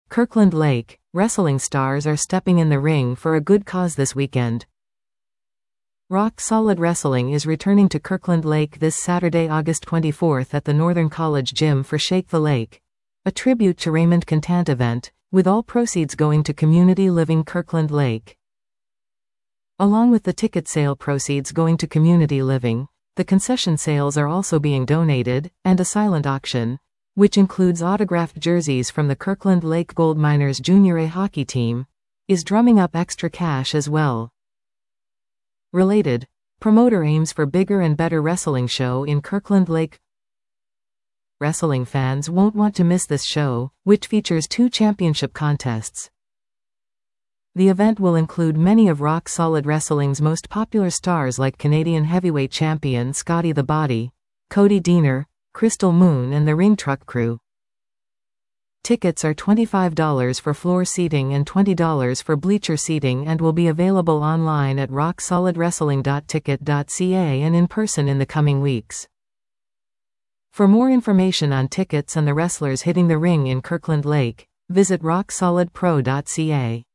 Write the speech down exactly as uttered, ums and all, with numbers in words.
Kirkland Lake, wrestling stars are stepping in the ring for a good cause this weekend. Rock Solid Wrestling is returning to Kirkland Lake this Saturday, August twenty-fourth at the Northern College Gym for Shake the Lake, a tribute to Raymond Contant event, with all proceeds going to Community Living Kirkland Lake. Along with the ticket sale proceeds going to Community Living, the concession sales are also being donated, and a silent auction, which includes autographed jerseys from the Kirkland Lake Gold Miners Junior A hockey team, is drumming up extra cash as well. Related, promoter aims for bigger and better wrestling show in Kirkland Lake. Wrestling fans won't want to miss this show, which features two championship contests. The event will include many of Rock Solid Wrestling's most popular stars like Canadian heavyweight champion Scotty the Body, Cody Deaner, Crystal Moon and the Ring Truck Crew. Tickets are twenty-five dollars for floor seating and twenty dollars for bleacher seating and will be available online at rock solid wrestling dot ticket dot c a and in person in the coming weeks. For more information on tickets and the wrestlers hitting the ring in Kirkland Lake, visit rock solid pro dot c a.